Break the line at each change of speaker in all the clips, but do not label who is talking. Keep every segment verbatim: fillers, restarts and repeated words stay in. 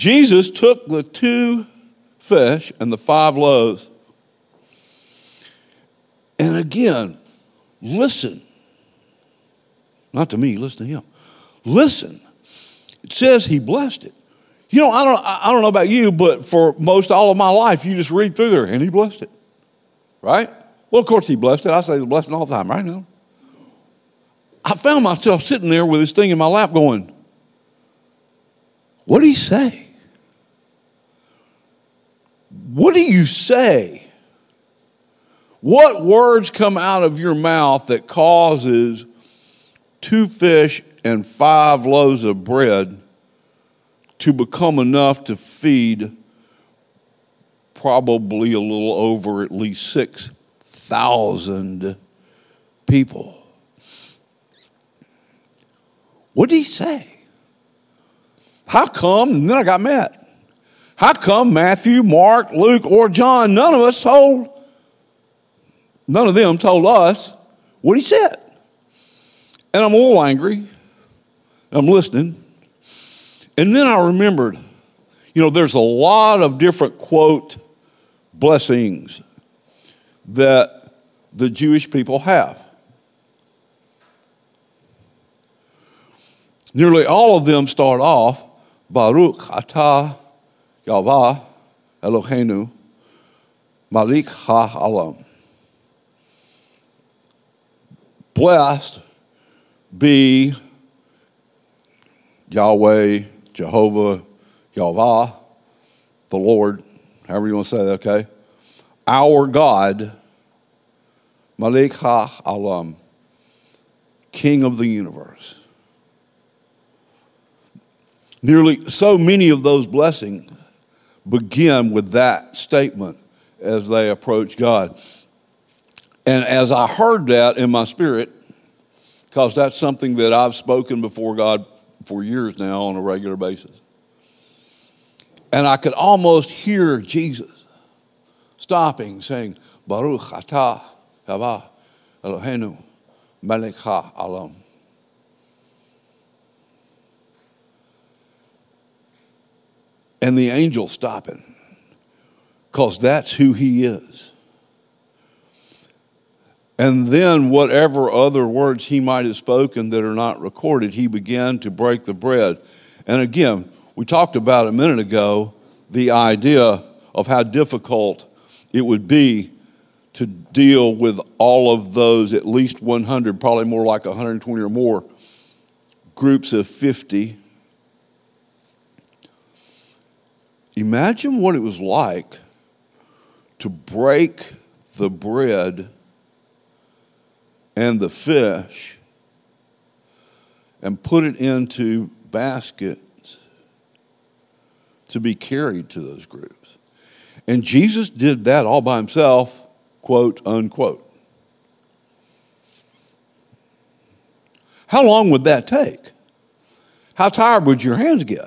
Jesus took the two fish and the five loaves. And again, listen. Not to me, listen to him. Listen. It says he blessed it. You know, I don't, I don't know about you, but for most all of my life, you just read through there and he blessed it. Right? Well, of course he blessed it. I say the blessing all the time, right now. I found myself sitting there with this thing in my lap going, what did he say? What do you say? What words come out of your mouth that causes two fish and five loaves of bread to become enough to feed probably a little over at least six thousand people? What did he say? How come? And then I got mad. How come Matthew, Mark, Luke, or John, none of us told, none of them told us what he said? And I'm a little angry. I'm listening. And then I remembered, you know, there's a lot of different, quote, blessings that the Jewish people have. Nearly all of them start off, Baruch atah Yahweh Eloheinu Malik ha'alam. Blessed be Yahweh, Jehovah, Yahweh, the Lord, however you want to say that, okay? Our God, Malik ha'alam, King of the universe. Nearly so many of those blessings begin with that statement as they approach God. And as I heard that in my spirit, because that's something that I've spoken before God for years now on a regular basis, and I could almost hear Jesus stopping, saying, Baruch atah Yahweh Eloheinu melech ha'olam. And the angel stopping, because that's who he is. And then whatever other words he might have spoken that are not recorded, he began to break the bread. And again, we talked about a minute ago the idea of how difficult it would be to deal with all of those, at least one hundred, probably more like one hundred twenty or more, groups of fifty. Imagine what it was like to break the bread and the fish and put it into baskets to be carried to those groups. And Jesus did that all by himself, quote, unquote. How long would that take? How tired would your hands get?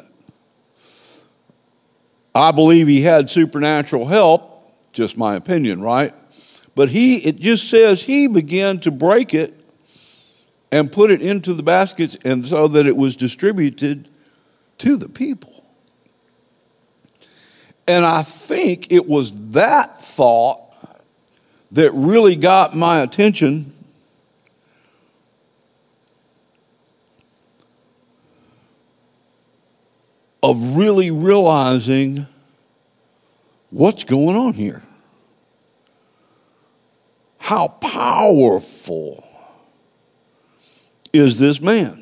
I believe he had supernatural help, just my opinion, right? But he, it just says he began to break it and put it into the baskets, and so that it was distributed to the people. And I think it was that thought that really got my attention. Of really realizing what's going on here. How powerful is this man?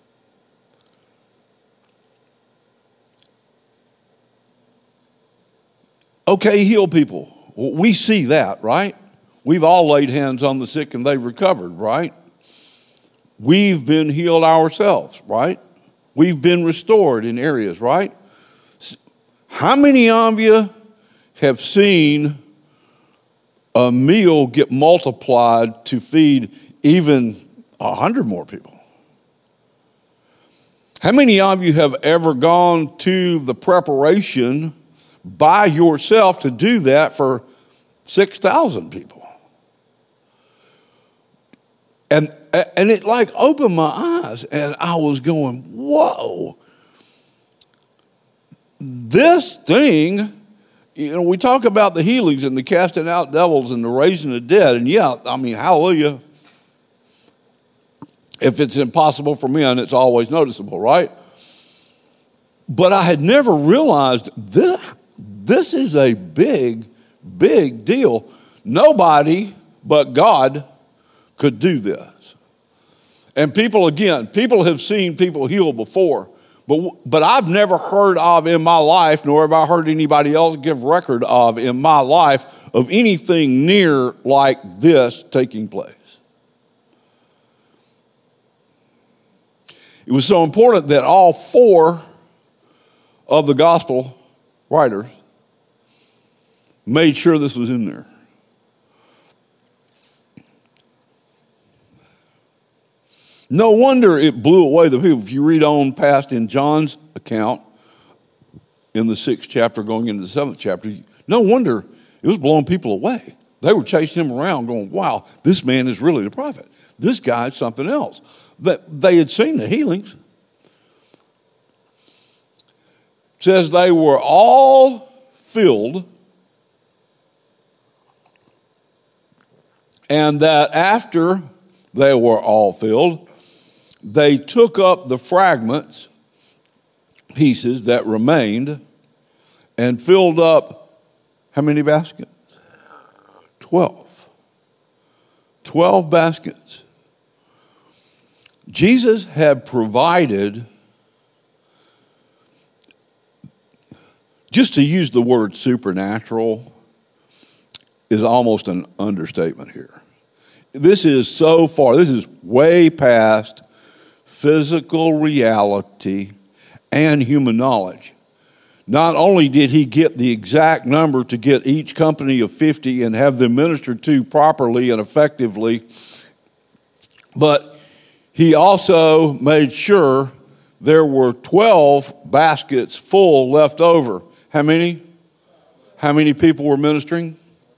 Okay, heal people. We see that, right? We've all laid hands on the sick and they've recovered, right? We've been healed ourselves, right? We've been restored in areas, right? How many of you have seen a meal get multiplied to feed even a hundred more people? How many of you have ever gone to the preparation by yourself to do that for six thousand people? And and it like opened my eyes, and I was going, whoa. this thing, you know, we talk about the healings and the casting out devils and the raising the dead. And yeah, I mean, hallelujah. If it's impossible for men, it's always noticeable, right? But I had never realized this, this is a big, big deal. Nobody but God could do this. And people, again, people have seen people heal before. But, but I've never heard of in my life, nor have I heard anybody else give record of in my life, of anything near like this taking place. It was so important that all four of the gospel writers made sure this was in there. No wonder it blew away the people. If you read on past in John's account, in the sixth chapter going into the seventh chapter, no wonder it was blowing people away. They were chasing him around going, wow, this man is really the prophet. This guy's something else. That they had seen the healings. It says they were all filled, and that after they were all filled, they took up the fragments, pieces that remained, and filled up how many baskets? Twelve. Twelve baskets. Jesus had provided, just to use the word supernatural is almost an understatement here. This is so far, this is way past physical reality and human knowledge. Not only did he get the exact number to get each company of fifty and have them ministered to properly and effectively, but he also made sure there were twelve baskets full left over. How many? How many people were ministering?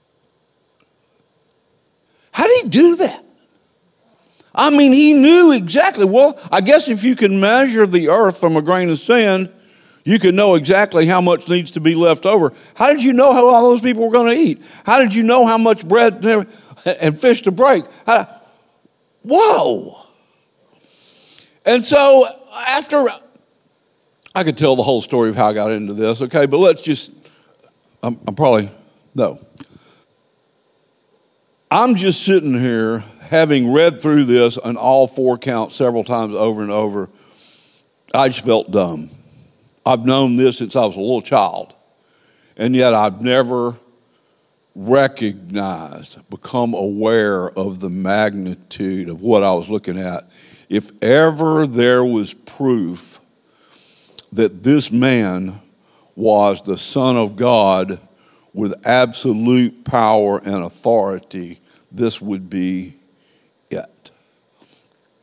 How did he do that? I mean, he knew exactly. Well, I guess if you can measure the earth from a grain of sand, you can know exactly how much needs to be left over. How did you know how all those people were going to eat? How did you know how much bread and fish to break? How, whoa. And so after, I could tell the whole story of how I got into this, okay, but let's just, I'm, I'm probably, no. I'm just sitting here having read through this on all four counts several times over and over. I just felt dumb. I've known this since I was a little child, and yet I've never recognized, become aware of the magnitude of what I was looking at. If ever there was proof that this man was the Son of God with absolute power and authority, this would be